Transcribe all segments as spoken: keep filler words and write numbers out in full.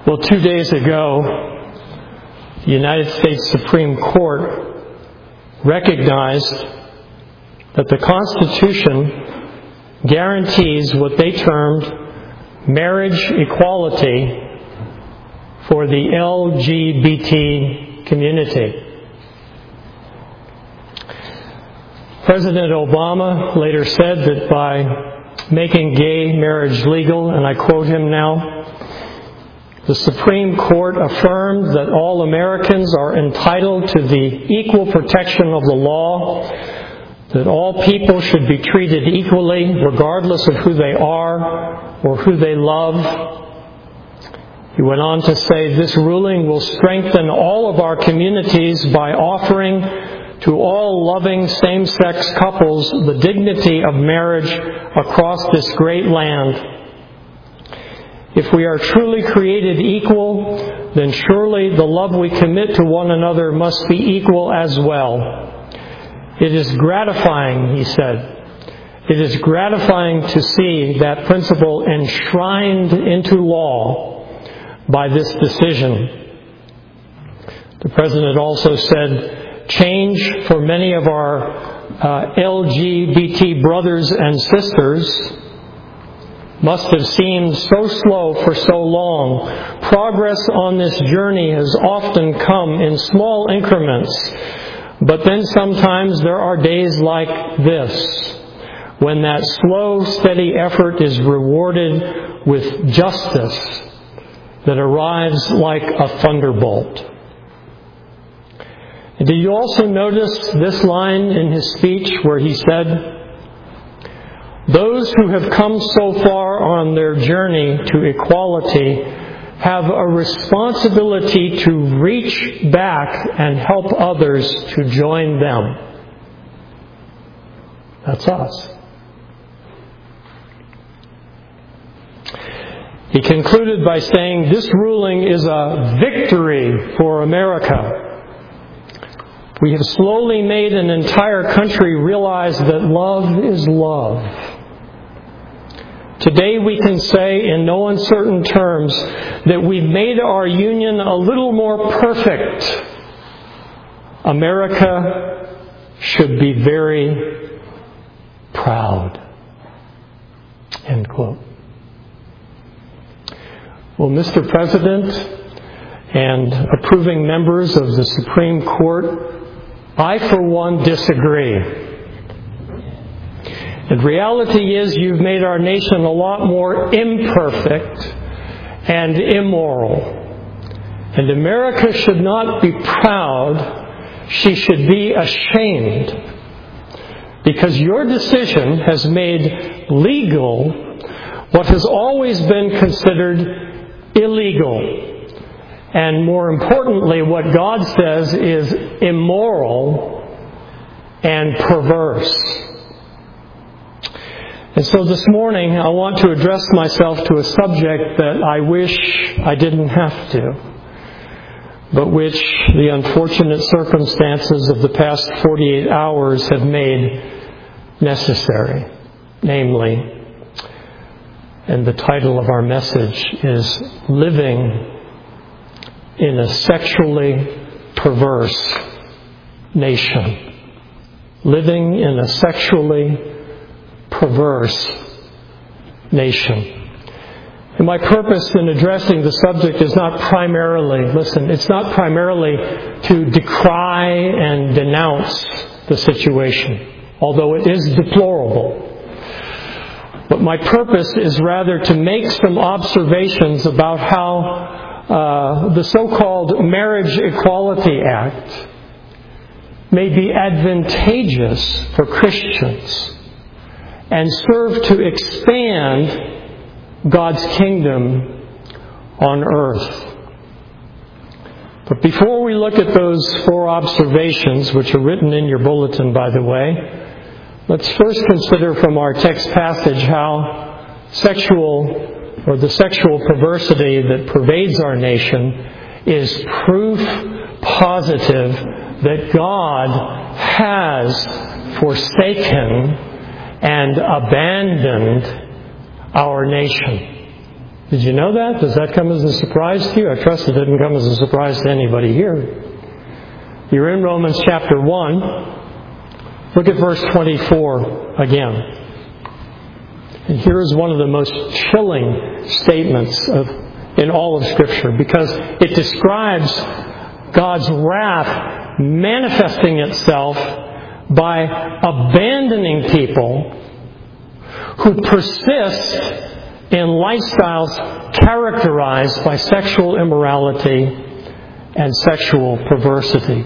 Well, two days ago, the United States Supreme Court recognized that the Constitution guarantees what they termed marriage equality for the L G B T community. President Obama later said that by making gay marriage legal, and I quote him now, the Supreme Court affirmed that all Americans are entitled to the equal protection of the law, that all people should be treated equally regardless of who they are or who they love. He went on to say, this ruling will strengthen all of our communities by offering to all loving same-sex couples the dignity of marriage across this great land. If we are truly created equal, then surely the love we commit to one another must be equal as well. It is gratifying, he said. It is gratifying to see that principle enshrined into law by this decision. The President also said, change for many of our uh, L G B T brothers and sisters must have seemed so slow for so long. Progress on this journey has often come in small increments, but then sometimes there are days like this, when that slow, steady effort is rewarded with justice that arrives like a thunderbolt. And did you also notice this line in his speech where he said, those who have come so far on their journey to equality have a responsibility to reach back and help others to join them. That's us. He concluded by saying, this ruling is a victory for America. We have slowly made an entire country realize that love is love. Today we can say in no uncertain terms that we've made our union a little more perfect. America should be very proud. End quote. Well, Mister President and approving members of the Supreme Court, I for one disagree. The reality is you've made our nation a lot more imperfect and immoral. And America should not be proud. She should be ashamed. Because your decision has made legal what has always been considered illegal. And more importantly, what God says is immoral and perverse. And so this morning, I want to address myself to a subject that I wish I didn't have to, but which the unfortunate circumstances of the past forty-eight hours have made necessary. Namely, and the title of our message is Living in a Sexually Perverse Nation. Living in a sexually perverse nation. And my purpose in addressing the subject is not primarily, listen, it's not primarily to decry and denounce the situation, although it is deplorable. But my purpose is rather to make some observations about how uh, the so-called Marriage Equality Act may be advantageous for Christians and serve to expand God's kingdom on earth. But before we look at those four observations, which are written in your bulletin, by the way, let's first consider from our text passage how sexual, or the sexual perversity that pervades our nation is proof positive that God has forsaken and abandoned our nation. Did you know that? Does that come as a surprise to you? I trust it didn't come as a surprise to anybody here. You're in Romans chapter one. Look at verse twenty-four again. And here is one of the most chilling statements of, in all of Scripture, because it describes God's wrath manifesting itself by abandoning people who persist in lifestyles characterized by sexual immorality and sexual perversity.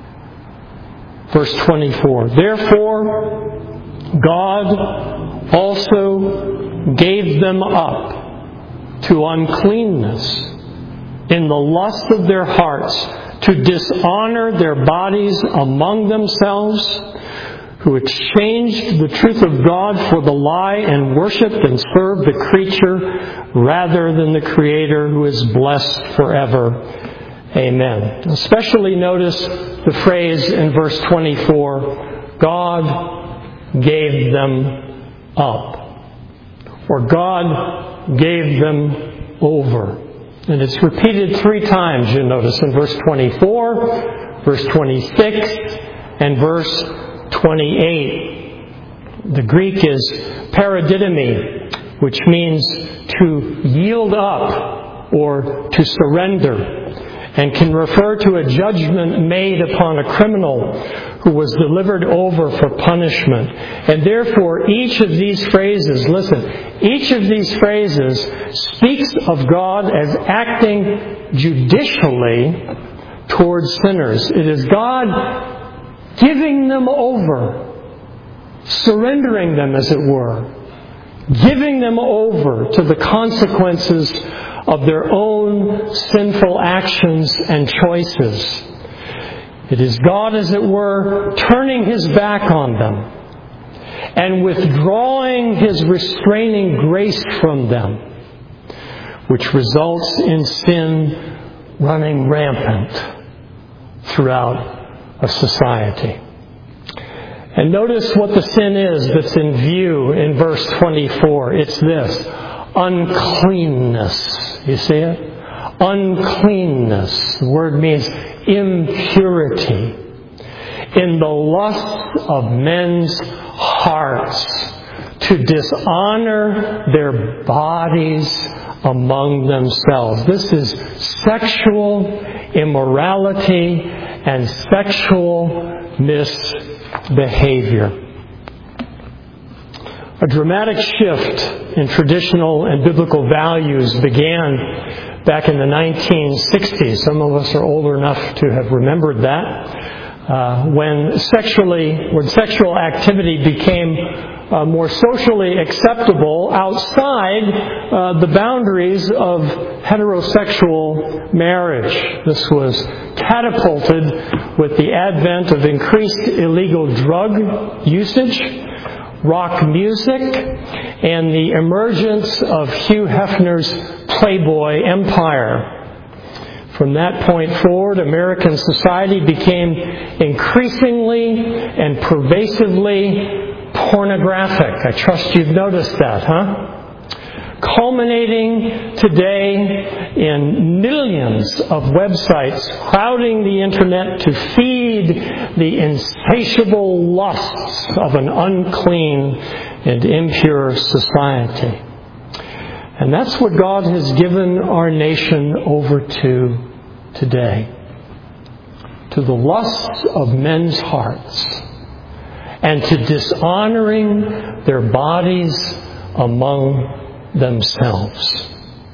Verse twenty-four, therefore God also gave them up to uncleanness in the lust of their hearts, to dishonor their bodies among themselves, who exchanged the truth of God for the lie and worshipped and served the creature rather than the Creator, who is blessed forever. Amen. Especially notice the phrase in verse twenty-four, God gave them up, or God gave them over. And it's repeated three times, you notice, in verse twenty-four, verse twenty-six, and verse twenty-eight. The Greek is paradidomi, which means to yield up or to surrender, and can refer to a judgment made upon a criminal who was delivered over for punishment. And therefore, each of these phrases, listen, each of these phrases speaks of God as acting judicially towards sinners. It is God giving them over, surrendering them, as it were, giving them over to the consequences of their own sinful actions and choices. It is God, as it were, turning His back on them and withdrawing His restraining grace from them, which results in sin running rampant throughout a society. And notice what the sin is that's in view in verse twenty-four. It's this: uncleanness. You see it? Uncleanness. The word means impurity. In the lust of men's hearts, to dishonor their bodies among themselves. This is sexual immorality and sexual misbehavior. A dramatic shift in traditional and biblical values began back in the nineteen sixties. Some of us are old enough to have remembered that. Uh, when sexually, when sexual activity became uh, more socially acceptable outside uh, the boundaries of heterosexual marriage. This was catapulted with the advent of increased illegal drug usage, rock music, and the emergence of Hugh Hefner's Playboy empire. From that point forward, American society became increasingly and pervasively pornographic. I trust you've noticed that, huh? Culminating today in millions of websites crowding the internet to feed the insatiable lusts of an unclean and impure society. And that's what God has given our nation over to today. To the lusts of men's hearts, and to dishonoring their bodies among themselves.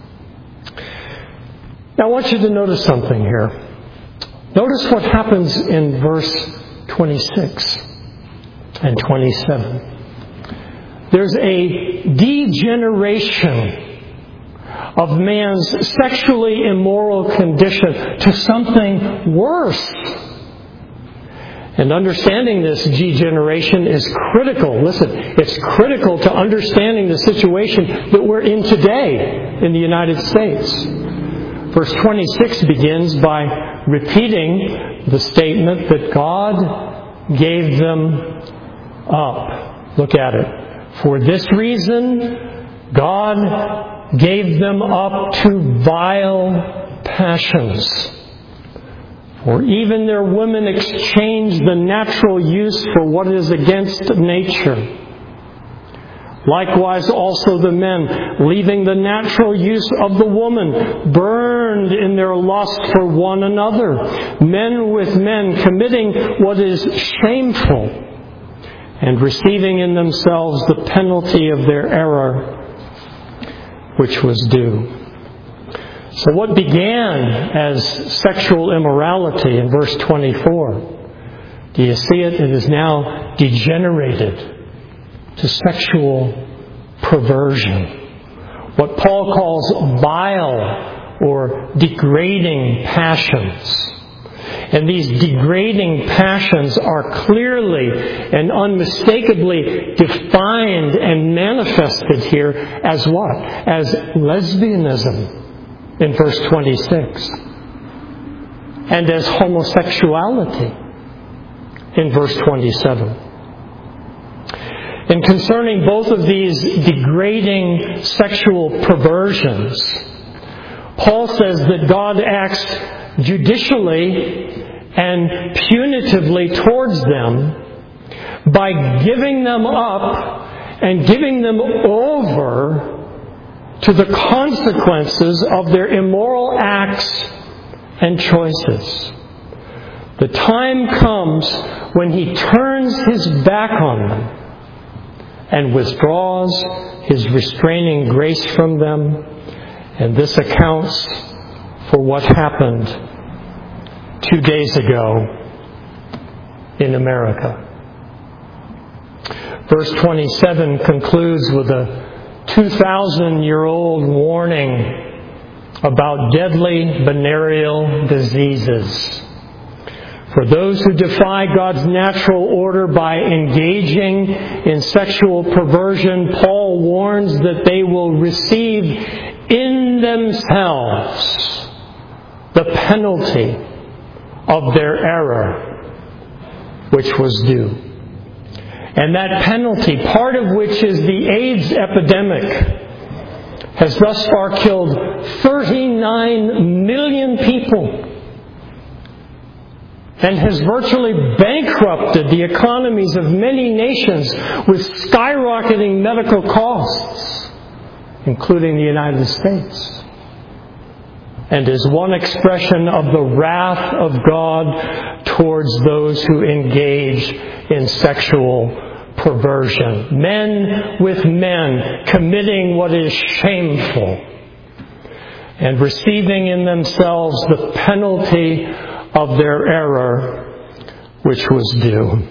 Now I want you to notice something here. Notice what happens in verse twenty-six and twenty-seven. There's a degeneration of man's sexually immoral condition to something worse. And understanding this degeneration is critical. Listen, it's critical to understanding the situation that we're in today in the United States. Verse twenty-six begins by repeating the statement that God gave them up. Look at it. For this reason, God gave them up to vile passions. For even their women exchanged the natural use for what is against nature. Likewise also the men, leaving the natural use of the woman, burned in their lust for one another, men with men, committing what is shameful, and receiving in themselves the penalty of their error, which was due. So what began as sexual immorality in verse twenty-four, do you see it? It is now degenerated to sexual perversion. What Paul calls vile or degrading passions. And these degrading passions are clearly and unmistakably defined and manifested here as what? As lesbianism in verse twenty-six. And as homosexuality in verse twenty-seven. And concerning both of these degrading sexual perversions, Paul says that God acts judicially and punitively towards them by giving them up and giving them over to the consequences of their immoral acts and choices. The time comes when He turns His back on them and withdraws His restraining grace from them. And this accounts for what happened two days ago in America. Verse twenty-seven concludes with a two thousand year old warning about deadly venereal diseases. For those who defy God's natural order by engaging in sexual perversion, Paul warns that they will receive in themselves the penalty of their error, which was due. And that penalty, part of which is the AIDS epidemic, has thus far killed thirty-nine million people and has virtually bankrupted the economies of many nations with skyrocketing medical costs, including the United States, and is one expression of the wrath of God towards those who engage in sexual perversion. Men with men committing what is shameful and receiving in themselves the penalty of their error, which was due.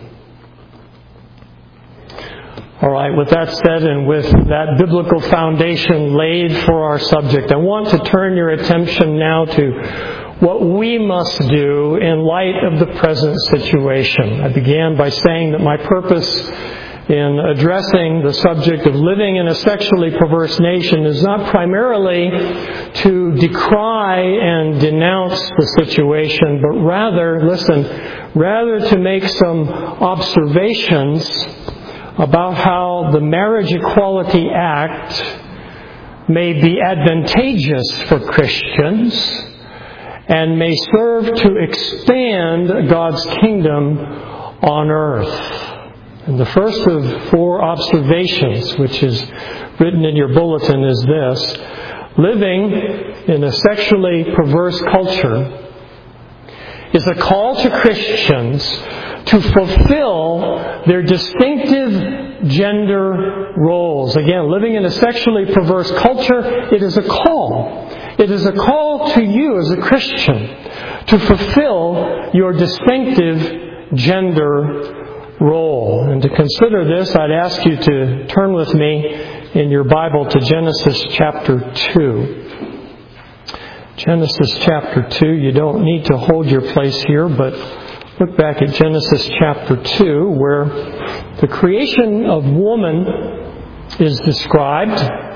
All right, with that said, and with that biblical foundation laid for our subject, I want to turn your attention now to what we must do in light of the present situation. I began by saying that my purpose in addressing the subject of living in a sexually perverse nation is not primarily to decry and denounce the situation, but rather, listen, rather to make some observations about how the Marriage Equality Act may be advantageous for Christians and may serve to expand God's kingdom on earth. And the first of four observations, which is written in your bulletin, is this. Living in a sexually perverse culture is a call to Christians to fulfill their distinctive gender roles. Again, living in a sexually perverse culture, it is a call. It is a call to you as a Christian to fulfill your distinctive gender role. And to consider this, I'd ask you to turn with me in your Bible to Genesis chapter two. Genesis chapter two. You don't need to hold your place here, but look back at Genesis chapter two, where the creation of woman is described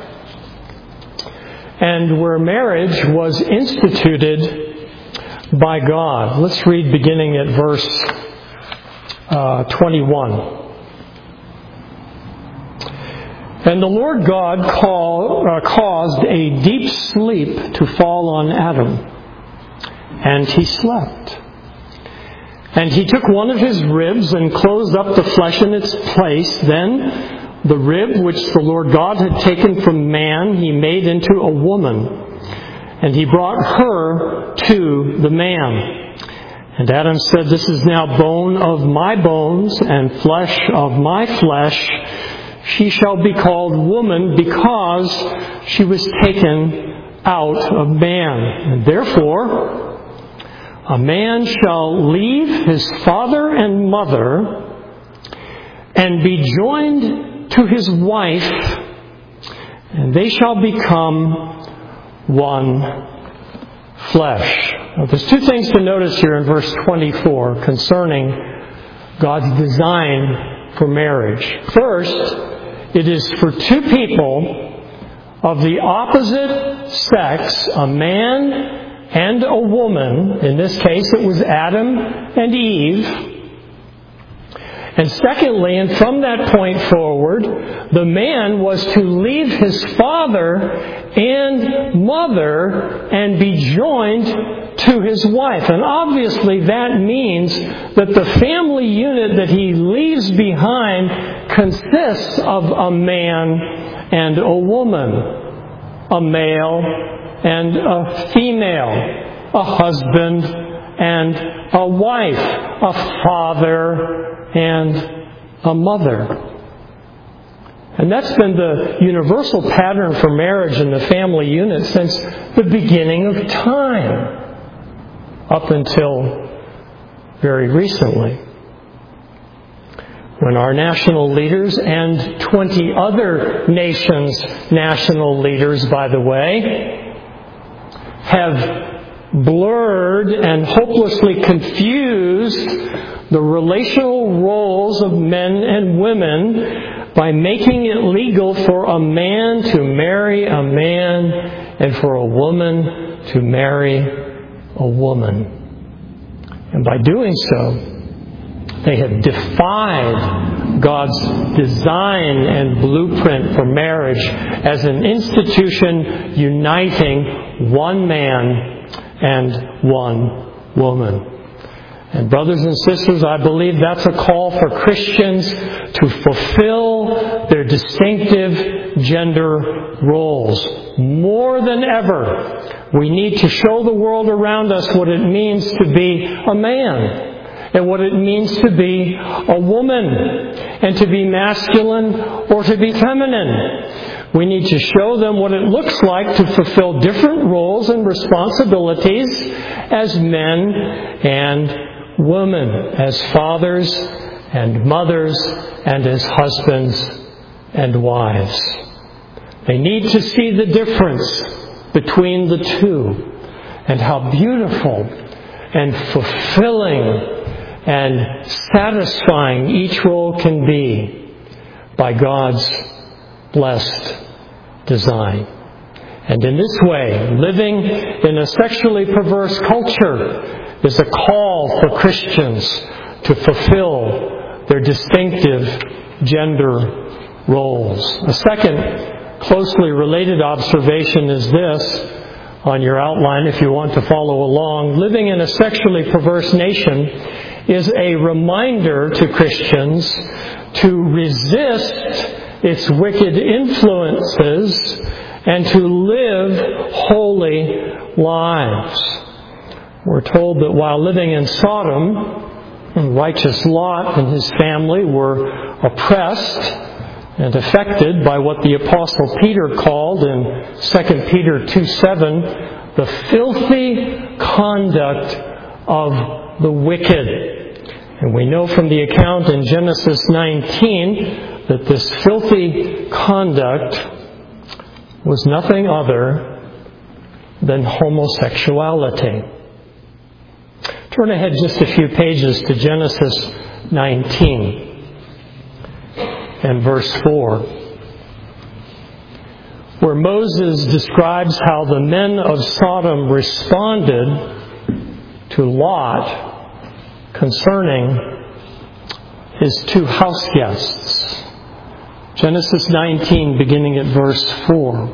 and where marriage was instituted by God. Let's read beginning at verse uh, twenty-one. And the Lord God call, uh, caused a deep sleep to fall on Adam, and he slept. And he took one of his ribs and closed up the flesh in its place. Then the rib which the Lord God had taken from man, he made into a woman, and he brought her to the man. And Adam said, "This is now bone of my bones and flesh of my flesh. She shall be called woman because she was taken out of man. And therefore, a man shall leave his father and mother and be joined to his wife, and they shall become one flesh." Now, there's two things to notice here in verse twenty-four concerning God's design for marriage. First, it is for two people of the opposite sex, a man and a woman. In this case, it was Adam and Eve. And secondly, and from that point forward, the man was to leave his father and mother and be joined to his wife. And obviously that means that the family unit that he leaves behind consists of a man and a woman, a male and a female, a husband and a wife, a father and a mother. And that's been the universal pattern for marriage in the family unit since the beginning of time, up until very recently, when our national leaders and twenty other nations' national leaders, by the way, have blurred and hopelessly confused the relational roles of men and women by making it legal for a man to marry a man and for a woman to marry a woman. And by doing so, they have defied God's design and blueprint for marriage as an institution uniting one man and one woman. And brothers and sisters, I believe that's a call for Christians to fulfill their distinctive gender roles. More than ever, we need to show the world around us what it means to be a man and what it means to be a woman and to be masculine or to be feminine. We need to show them what it looks like to fulfill different roles and responsibilities as men and women, as fathers and mothers, and as husbands and wives. They need to see the difference between the two and how beautiful and fulfilling and satisfying each role can be by God's blessed design. And in this way, living in a sexually perverse culture is a call for Christians to fulfill their distinctive gender roles. A second closely related observation is this, on your outline if you want to follow along. Living in a sexually perverse nation is a reminder to Christians to resist its wicked influences and to live holy lives. We're told that while living in Sodom, righteous Lot and his family were oppressed and affected by what the Apostle Peter called in Second Peter two seven, the filthy conduct of the wicked. And we know from the account in Genesis nineteen that this filthy conduct was nothing other than homosexuality. Turn ahead just a few pages to Genesis nineteen and verse four, where Moses describes how the men of Sodom responded to Lot concerning his two house guests. Genesis nineteen, beginning at verse four.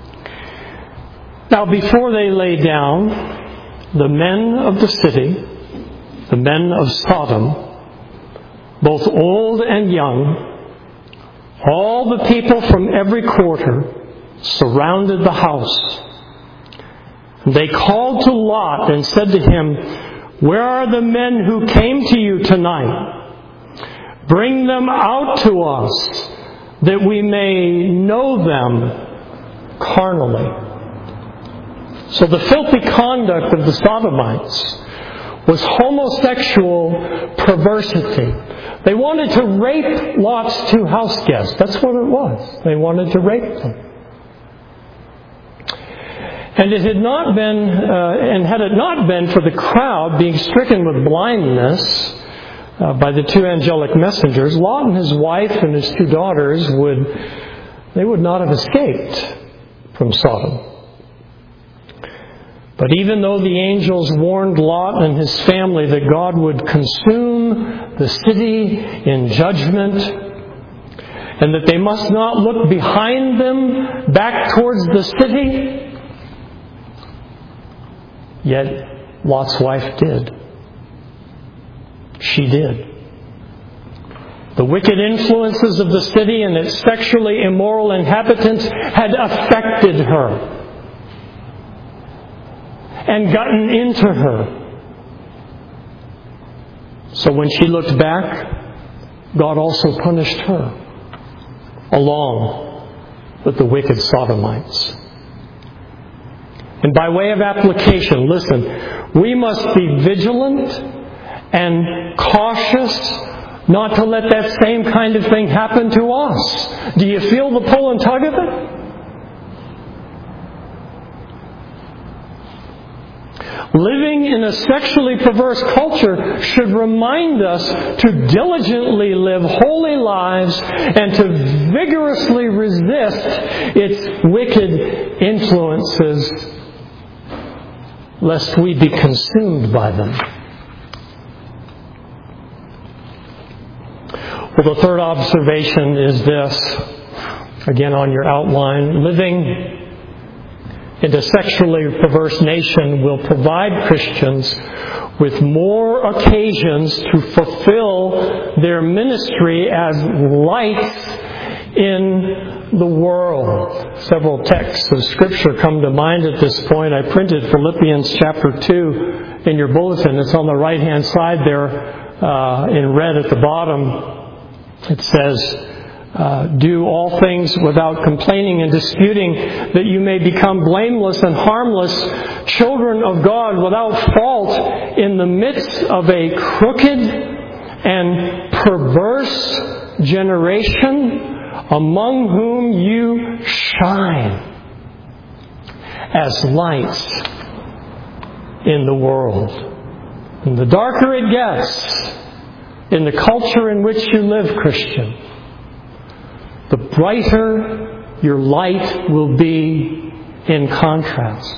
Now before they lay down, the men of the city, the men of Sodom, both old and young, all the people from every quarter, surrounded the house. They called to Lot and said to him, "Where are the men who came to you tonight? Bring them out to us, that we may know them carnally." So the filthy conduct of the Sodomites was homosexual perversity. They wanted to rape Lot's two house guests. That's what it was. They wanted to rape them. And it had not been, uh, and had it not been for the crowd being stricken with blindness uh, by the two angelic messengers, Lot and his wife and his two daughters would, they would not have escaped from Sodom. But even though the angels warned Lot and his family that God would consume the city in judgment, and that they must not look behind them back towards the city, yet Lot's wife did. She did. The wicked influences of the city and its sexually immoral inhabitants had affected her and gotten into her. So when she looked back, God also punished her, along with the wicked Sodomites. And by way of application, listen, we must be vigilant and cautious not to let that same kind of thing happen to us. Do you feel the pull and tug of it? Living in a sexually perverse culture should remind us to diligently live holy lives and to vigorously resist its wicked influences, lest we be consumed by them. Well, the third observation is this, again on your outline. Living in a sexually perverse nation will provide Christians with more occasions to fulfill their ministry as lights in the world. Several texts of Scripture come to mind at this point. I printed Philippians chapter two in your bulletin. It's on the right-hand side there uh, in red at the bottom. It says, uh, do all things without complaining and disputing, that you may become blameless and harmless, children of God without fault in the midst of a crooked and perverse generation, among whom you shine as lights in the world. And the darker it gets in the culture in which you live, Christian, the brighter your light will be in contrast.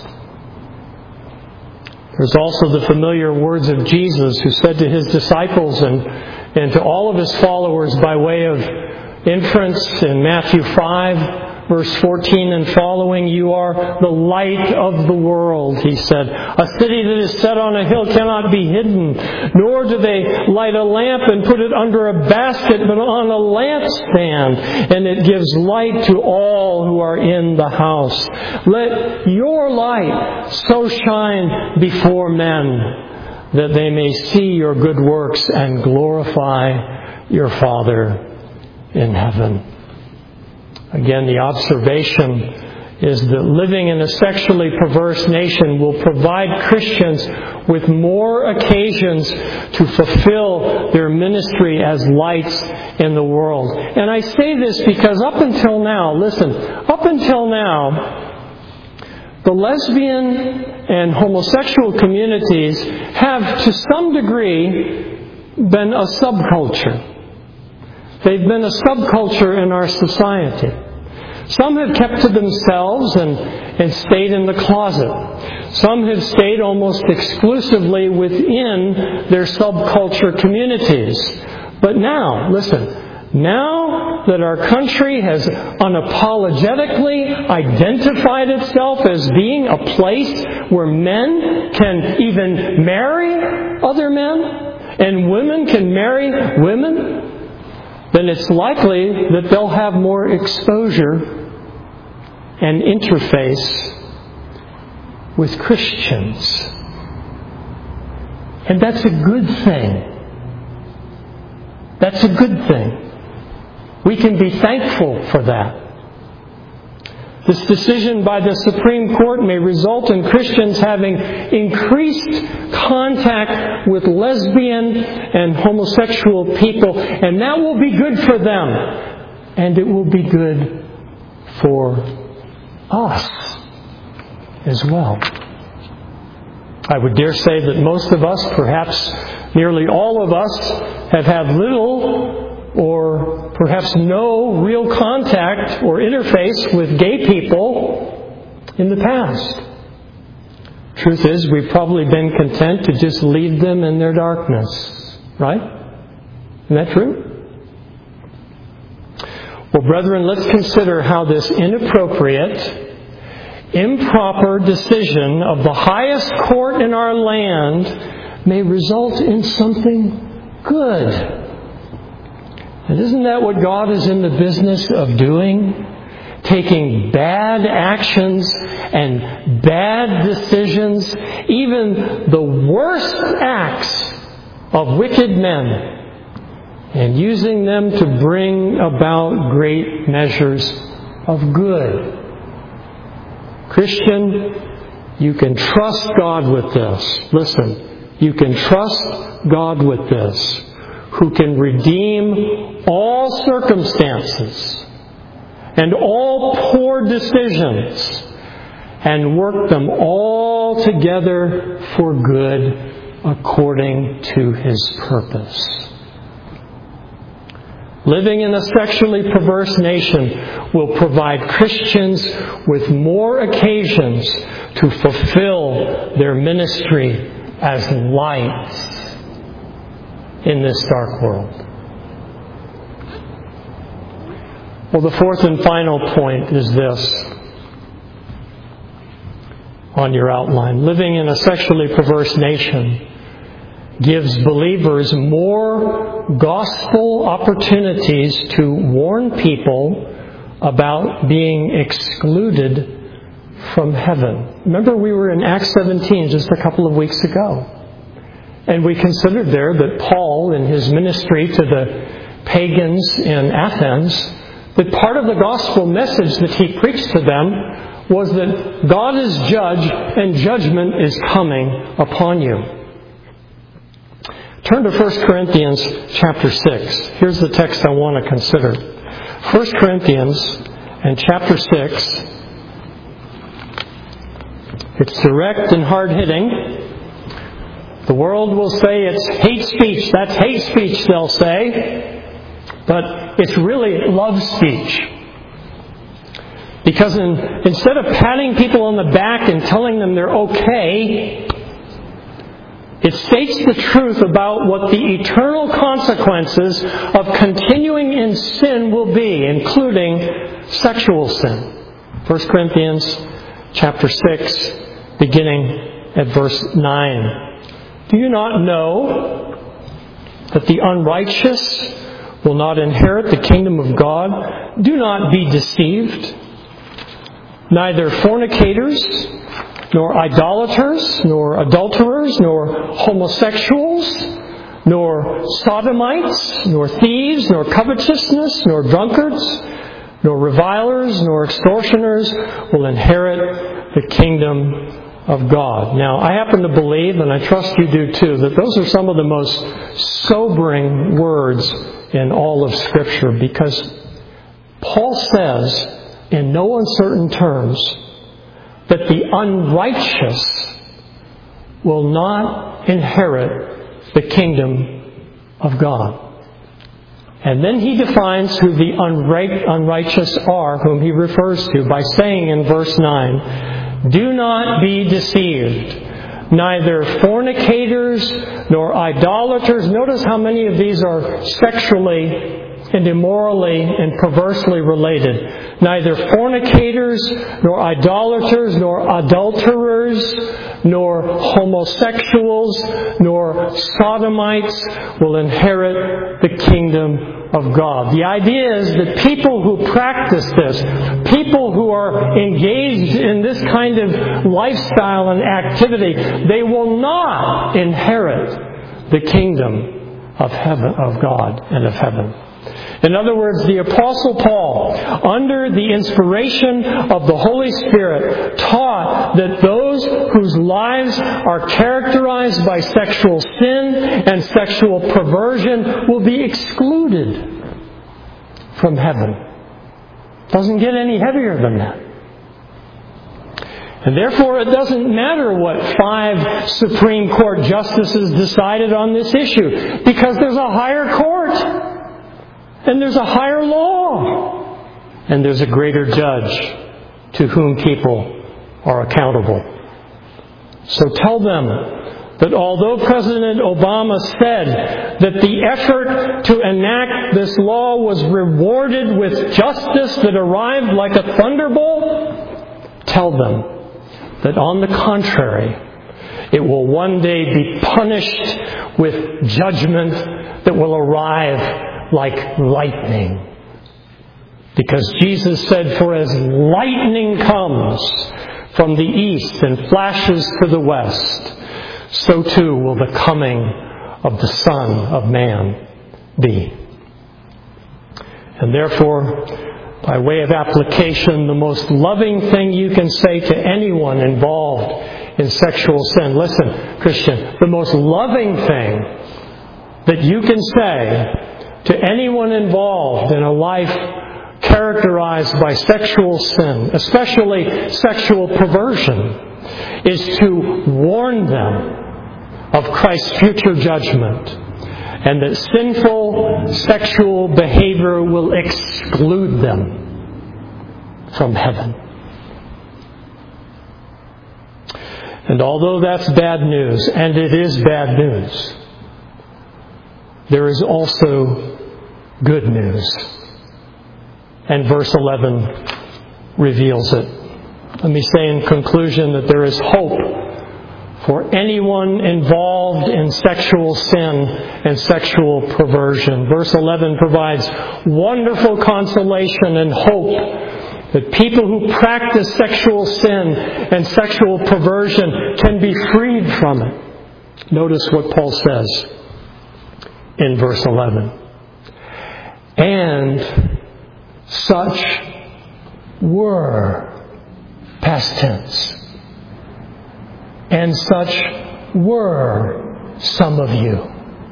There's also the familiar words of Jesus, who said to His disciples and, and to all of His followers by way of inference in Matthew five, verse fourteen and following, "You are the light of the world," He said. "A city that is set on a hill cannot be hidden, nor do they light a lamp and put it under a basket, but on a lampstand, and it gives light to all who are in the house. Let your light so shine before men that they may see your good works and glorify your Father in heaven." Again, the observation is that living in a sexually perverse nation will provide Christians with more occasions to fulfill their ministry as lights in the world. And I say this because up until now, listen, up until now, the lesbian and homosexual communities have, to some degree, been a subculture. They've been a subculture in our society. Some have kept to themselves and, and stayed in the closet. Some have stayed almost exclusively within their subculture communities. But now, listen, Now that our country has unapologetically identified itself as being a place where men can even marry other men and women can marry women, then it's likely that they'll have more exposure and interface with Christians. And that's a good thing. That's a good thing. We can be thankful for that. This decision by the Supreme Court may result in Christians having increased contact with lesbian and homosexual people, and that will be good for them. And it will be good for us as well. I would dare say that most of us, perhaps nearly all of us, have had little or perhaps no real contact or interface with gay people in the past. Truth is, we've probably been content to just leave them in their darkness. Right? Isn't that true? Well, brethren, let's consider how this inappropriate, improper decision of the highest court in our land may result in something good. And isn't that what God is in the business of doing? Taking bad actions and bad decisions, even the worst acts of wicked men, and using them to bring about great measures of good. Christian, you can trust God with this. Listen, you can trust God with this, who can redeem all circumstances and all poor decisions and work them all together for good according to His purpose. Living in a sexually perverse nation will provide Christians with more occasions to fulfill their ministry as lights in this dark world. Well, the fourth and final point is this on your outline. Living in a sexually perverse nation gives believers more gospel opportunities to warn people about being excluded from heaven. Remember, we were in Acts seventeen just a couple of weeks ago. And we considered there that Paul, in his ministry to the pagans in Athens, that part of the gospel message that he preached to them was that God is judge and judgment is coming upon you. Turn to First Corinthians chapter six. Here's the text I want to consider. First Corinthians and chapter six. It's direct and hard-hitting. The world will say it's hate speech. That's hate speech, they'll say. But it's really love speech. Because in, instead of patting people on the back and telling them they're okay, it states the truth about what the eternal consequences of continuing in sin will be, including sexual sin. First Corinthians chapter six, beginning at verse nine. Do you not know that the unrighteous will not inherit the kingdom of God? Do not be deceived. Neither fornicators, nor idolaters, nor adulterers, nor homosexuals, nor sodomites, nor thieves, nor covetousness, nor drunkards, nor revilers, nor extortioners will inherit the kingdom of God. Now, I happen to believe, and I trust you do too, that those are some of the most sobering words in all of Scripture, because Paul says, in no uncertain terms, that the unrighteous will not inherit the kingdom of God. And then he defines who the unrighteous are, whom he refers to, by saying in verse nine, do not be deceived. Neither fornicators nor idolaters. Notice how many of these are sexually and immorally and perversely related. Neither fornicators, nor idolaters, nor adulterers, nor homosexuals, nor sodomites will inherit the kingdom of God. The idea is that people who practice this, people who are engaged in this kind of lifestyle and activity, they will not inherit the kingdom of heaven, of God and of heaven. In other words, the Apostle Paul, under the inspiration of the Holy Spirit, taught that those whose lives are characterized by sexual sin and sexual perversion will be excluded from heaven. Doesn't get any heavier than that. And therefore, it doesn't matter what five Supreme Court justices decided on this issue, because there's a higher court. And there's a higher law. And there's a greater judge to whom people are accountable. So tell them that although President Obama said that the effort to enact this law was rewarded with justice that arrived like a thunderbolt, tell them that on the contrary, it will one day be punished with judgment that will arrive like lightning. Because Jesus said, "For as lightning comes from the east and flashes to the west, so too will the coming of the Son of Man be." And therefore, by way of application, the most loving thing you can say to anyone involved in sexual sin, listen, Christian, the most loving thing that you can say to anyone involved in a life characterized by sexual sin, especially sexual perversion, is to warn them of Christ's future judgment, and that sinful sexual behavior will exclude them from heaven. And although that's bad news, and it is bad news, there is also good news. And verse eleven reveals it. Let me say in conclusion that there is hope for anyone involved in sexual sin and sexual perversion. Verse eleven provides wonderful consolation and hope that people who practice sexual sin and sexual perversion can be freed from it. Notice what Paul says in verse eleven. And such were, past tense, and such were some of you.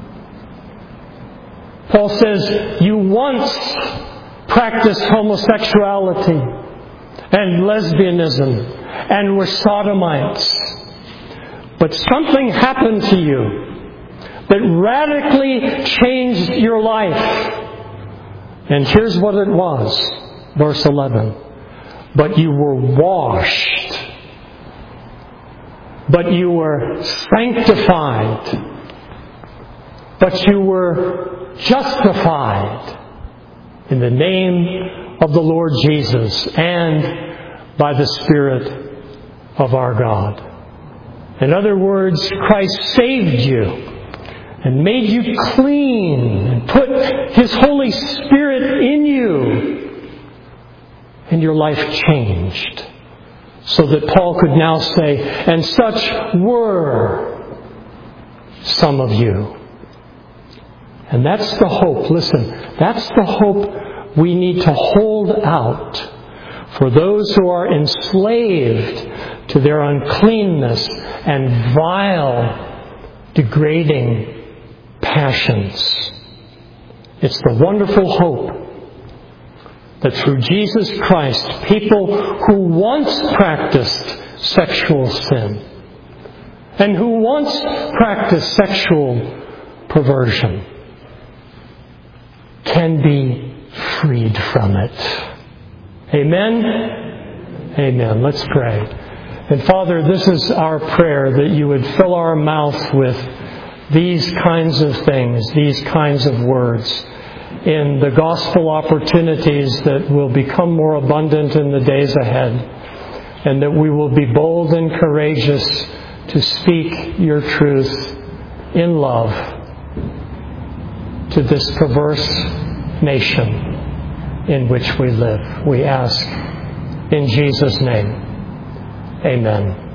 Paul says, you once practiced homosexuality and lesbianism and were sodomites. But something happened to you that radically changed your life. And here's what it was. Verse eleven. But you were washed. But you were sanctified. But you were justified in the name of the Lord Jesus and by the Spirit of our God. In other words, Christ saved you and made you clean and put His Holy Spirit in you. And your life changed. So that Paul could now say, and such were some of you. And that's the hope, listen, that's the hope we need to hold out for those who are enslaved to their uncleanness and vile, degrading passions. It's the wonderful hope that through Jesus Christ, people who once practiced sexual sin and who once practiced sexual perversion can be freed from it. Amen? Amen. Let's pray. And Father, this is our prayer, that you would fill our mouth with these kinds of things, these kinds of words, in the gospel opportunities that will become more abundant in the days ahead, and that we will be bold and courageous to speak your truth in love to this perverse nation in which we live. We ask in Jesus' name. Amen.